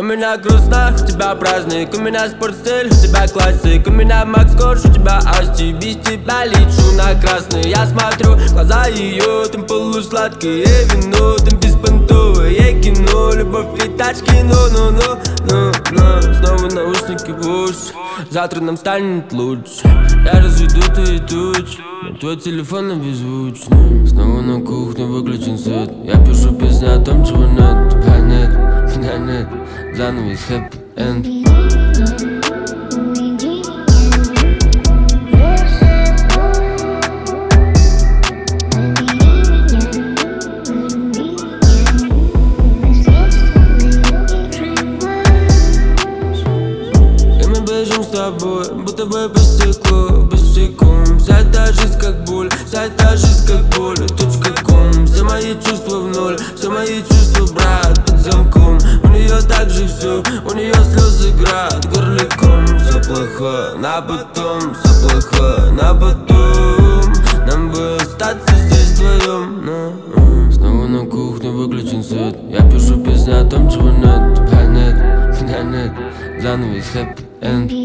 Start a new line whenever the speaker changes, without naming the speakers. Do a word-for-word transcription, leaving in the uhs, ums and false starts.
У меня грустно, у тебя праздник, у меня спортстиль, у тебя классик, у меня Макс Корж, у тебя Асти, без тебя лечу на красный. Я смотрю в глаза ее, там полусладкие вино, там беспонтовое кино, любовь и тачки, ну-ну-ну, ну-ну. Снова наушники в уши, завтра нам станет лучше. Я разведу твои тучи, твой телефон на беззвучный. Снова на кухне выключен свет, я пишу песни о том, чего нет. Тебя нет, меня нет, занавес хэппи-энд. С тобой, будто бы по стеклу, босиком. Вся та жизнь как боль, вся та жизнь как боль. Точка ком, все мои чувства в ноль, все мои чувства, брат, под замком. У нее так же все, у нее слезы играют горликом. Все плохо, на потом, все плохо, на потом. Нам бы остаться здесь вдвоем, но снова на кухне выключен свет. Я пишу песни о том, чего нет. Тебя нет, меня нет, занавес хэппи-энд.